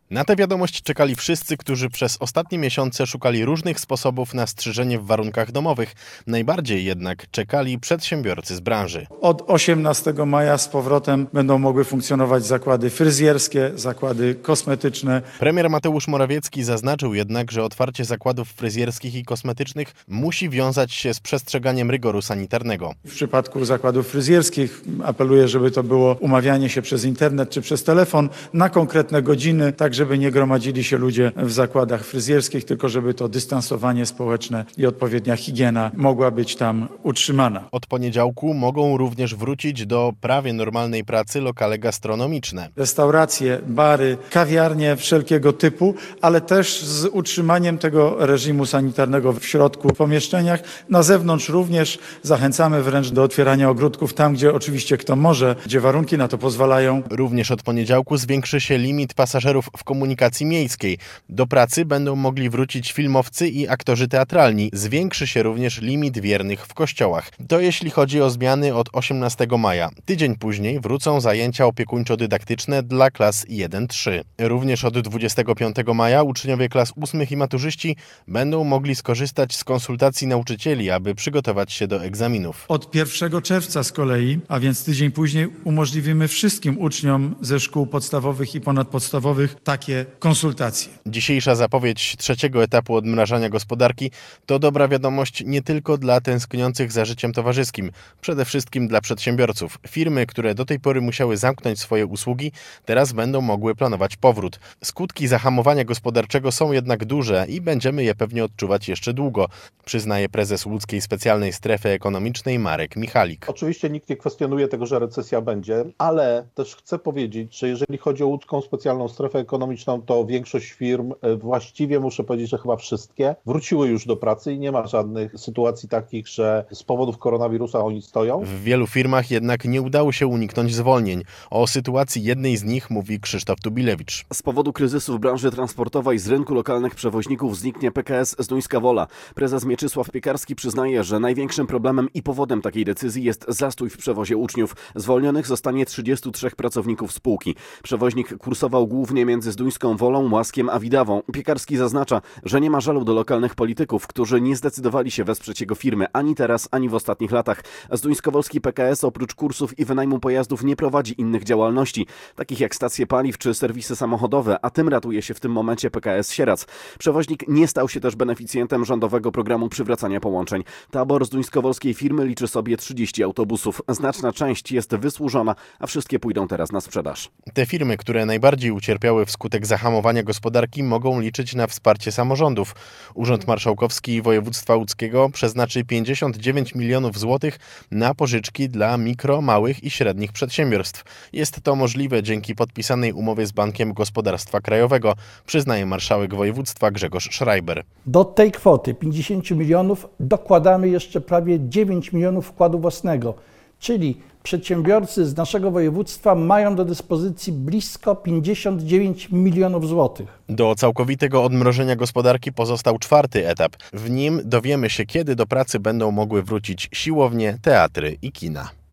Na tę wiadomość czekali wszyscy, którzy przez ostatnie miesiące szukali różnych sposobów na strzyżenie w warunkach domowych. Najbardziej jednak czekali przedsiębiorcy z branży. Od 18 maja z powrotem będą mogły funkcjonować zakłady fryzjerskie, zakłady kosmetyczne. Premier Mateusz Morawiecki zaznaczył jednak, że otwarcie zakładów fryzjerskich i kosmetycznych musi wiązać się z przestrzeganiem rygoru sanitarnego. W przypadku zakładów fryzjerskich apeluję, żeby to było umawianie się przez internet czy przez telefon na konkretne godziny, tak żeby nie gromadzili się ludzie w zakładach fryzjerskich, tylko żeby to dystansowanie społeczne i odpowiednia higiena mogła być tam utrzymana. Od poniedziałku mogą również wrócić do prawie normalnej pracy lokale gastronomiczne. Restauracje, bary, kawiarnie wszelkiego typu, ale też z utrzymaniem tego reżimu sanitarnego w środku, w pomieszczeniach. Na zewnątrz również zachęcamy wręcz do otwierania ogródków tam, gdzie oczywiście kto może, gdzie warunki na to pozwalają. Również od poniedziałku zwiększy się limit pasażerów w komunikacji miejskiej. Do pracy będą mogli wrócić filmowcy i aktorzy teatralni. Zwiększy się również limit wiernych w kościołach. To jeśli chodzi o zmiany od 18 maja. Tydzień później wrócą zajęcia opiekuńczo-dydaktyczne dla klas 1-3. Również od 25 maja uczniowie klas 8 i maturzyści będą mogli skorzystać z konsultacji nauczycieli, aby przygotować się do egzaminów. Od 1 czerwca z kolei, a więc tydzień później, umożliwimy wszystkim uczniom ze szkół podstawowych i ponadpodstawowych takie konsultacje. Dzisiejsza zapowiedź trzeciego etapu odmrażania gospodarki to dobra wiadomość nie tylko dla tęskniących za życiem towarzyskim, przede wszystkim dla przedsiębiorców. Firmy, które do tej pory musiały zamknąć swoje usługi, teraz będą mogły planować powrót. Skutki zahamowania gospodarczego są jednak duże i będziemy je pewnie odczuwać jeszcze długo, przyznaje prezes Łódzkiej Specjalnej Strefy Ekonomicznej Marek Michalik. Oczywiście nikt nie kwestionuje tego, że recesja będzie, ale też chcę powiedzieć, że jeżeli chodzi o Łódzką Specjalną Strefę Ekonomiczną, to większość firm, właściwie muszę powiedzieć, że chyba wszystkie, wróciły już do pracy i nie ma żadnych sytuacji takich, że z powodów koronawirusa oni stoją. W wielu firmach jednak nie udało się uniknąć zwolnień. O sytuacji jednej z nich mówi Krzysztof Tubilewicz. Z powodu kryzysu w branży transportowej z rynku lokalnych przewoźników zniknie PKS Zduńska Wola. Prezes Mieczysław Piekarski przyznaje, że największym problemem i powodem takiej decyzji jest zastój w przewozie uczniów. Zwolnionych zostanie 33 pracowników spółki. Przewoźnik kursował głównie między Zduńską Wolą, Łaskiem a Widawą. Piekarski zaznacza, że nie ma żalu do lokalnych polityków, którzy nie zdecydowali się wesprzeć jego firmy ani teraz, ani w ostatnich latach. Zduńskowolski PKS oprócz kursów i wynajmu pojazdów nie prowadzi innych działalności, takich jak stacje paliw czy serwisy samochodowe, a tym ratuje się w tym momencie PKS Sierac. Przewoźnik nie stał się też beneficjentem rządowego programu przywracania połączeń. Tabor zduńskowolskiej firmy liczy sobie 30 autobusów. Znaczna część jest wysłużona, a wszystkie pójdą teraz na sprzedaż. Te firmy, które najbardziej ucierpiały wskutek zahamowania gospodarki, mogą liczyć na wsparcie samorządów. Urząd Marszałkowski Województwa Łódzkiego przeznaczy 59 milionów złotych na pożyczki dla mikro, małych i średnich przedsiębiorstw. Jest to możliwe dzięki podpisanej umowie z Bankiem Gospodarstwa Krajowego, przyznaje marszałek województwa Grzegorz Schreiber. Do tej kwoty 50 milionów dokładamy jeszcze prawie 9 milionów wkładu własnego, czyli przedsiębiorcy z naszego województwa mają do dyspozycji blisko 59 milionów złotych. Do całkowitego odmrożenia gospodarki pozostał czwarty etap. W nim dowiemy się, kiedy do pracy będą mogły wrócić siłownie, teatry i kina.